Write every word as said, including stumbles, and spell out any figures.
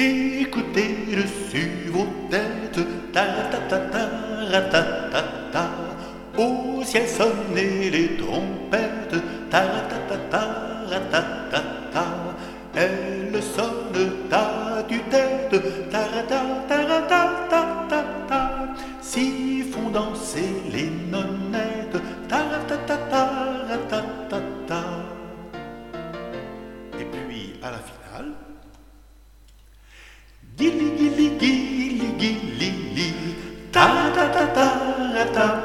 Écoutez dessus vos têtes, ta ta ta ta ta ta ta. Au ciel sonnaient les trompettes, ta ta ta ta ta ta ta. Elles sonnent ta tue-tête, ta ta ta ta ta ta ta. Si font danser les nonnettes, ta ta ta ta ta ta ta. Et puis à la finale, Gili gili gili gili li, ta ta ta ta ta.